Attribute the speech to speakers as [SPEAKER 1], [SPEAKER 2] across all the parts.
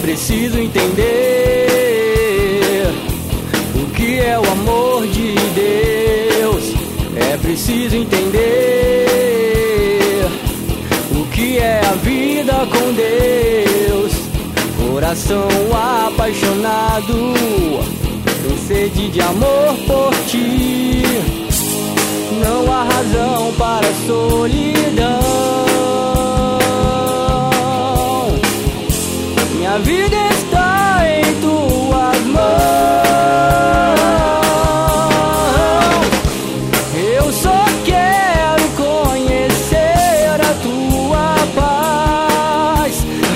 [SPEAKER 1] preciso entender o que é o amor de Deus. É preciso entender o que é a vida com Deus. Coração apaixonado, tem sede de amor por ti. Não há razão para a solidão. Minha vida está em tuas mãos. Eu só quero conhecer a tua paz.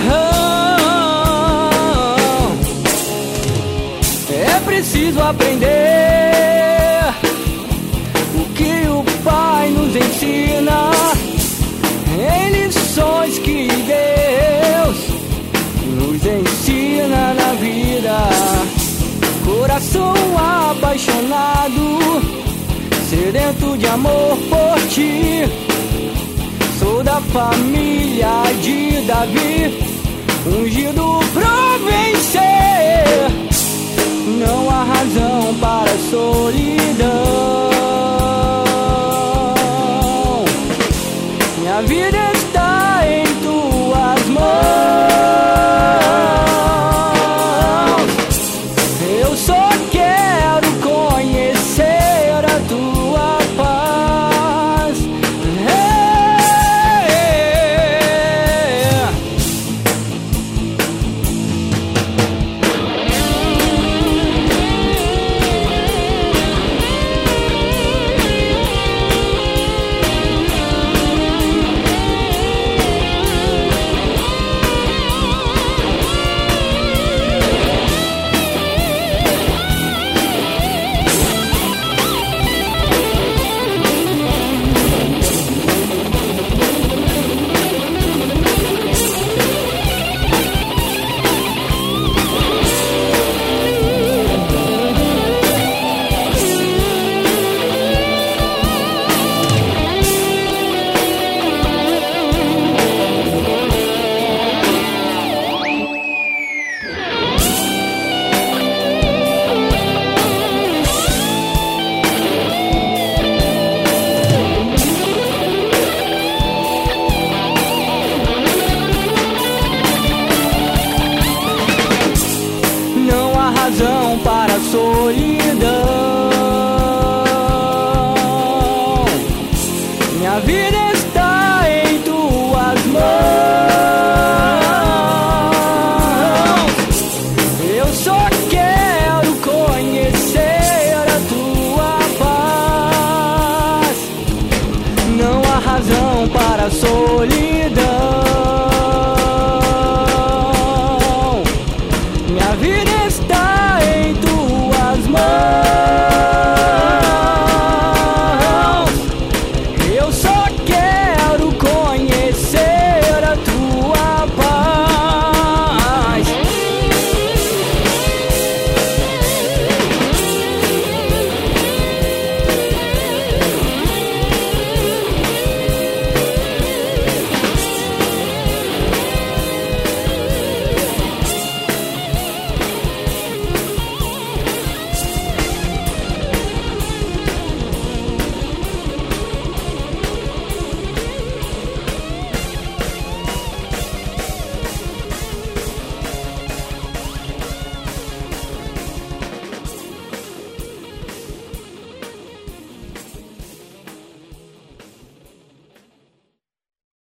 [SPEAKER 1] É preciso aprender o que o Pai nos ensina em lições que Deus nos ensina na vida. Coração apaixonado, sedento de amor por ti. Sou da família de Davi, ungido pra vencer. Não há razão